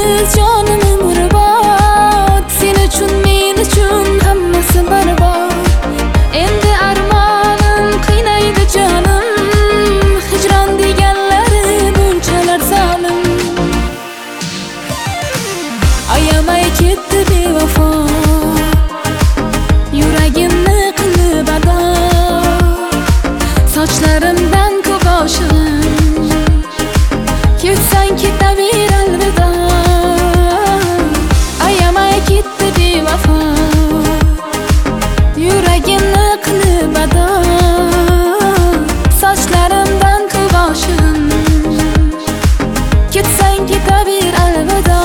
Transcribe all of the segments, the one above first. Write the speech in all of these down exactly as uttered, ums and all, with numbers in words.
sensiz jonim umrbod. Sen uchun men uchun hammasi barbod. Endi armonim qiynaydi jonim, hijron deganlari bunchalar zolim. Ayamay ketdi bevafo, yuragimni qilib ado. Sochlarimdan ko'p oshig'im, ketsang ketaver alvido. Ayamay ketdi bevafo, yuragimni qilib ado. Sochlarimdan ko'p oshig'im, ketsang ketaver alvido.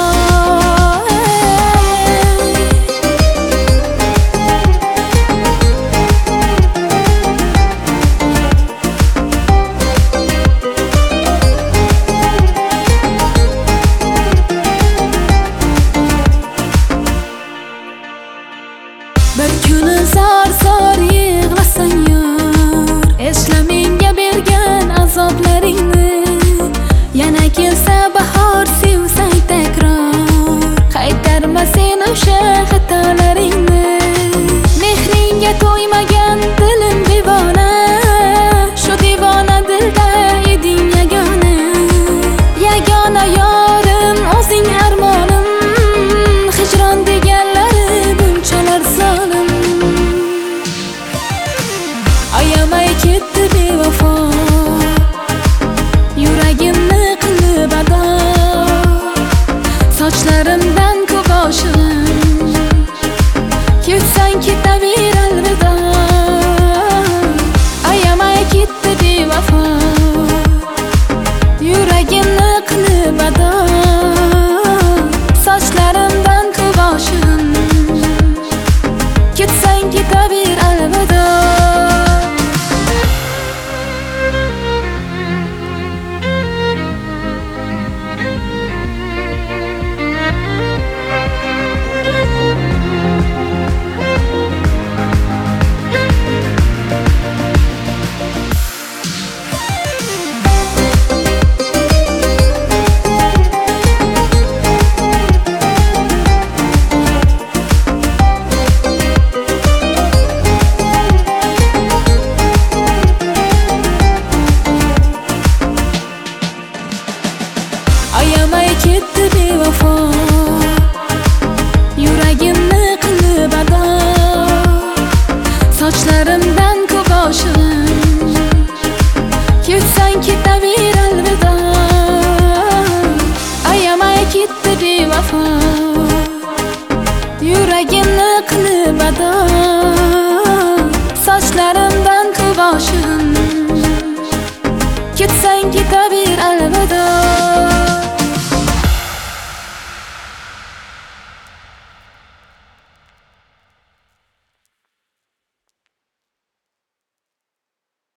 Bir kuni zor-zor yig'lasang yor, esla menga bergan azoblaringni. Yana kelsa bahor sevsang takror, qaytarma sen o'sha xatolaringni. Mehringga to'ymagan dilim devona, shu devona dilda eding yagona. Yagona yorim o'zing armonim, hijron deganlari bunchalar zolim. Ayamay ketdi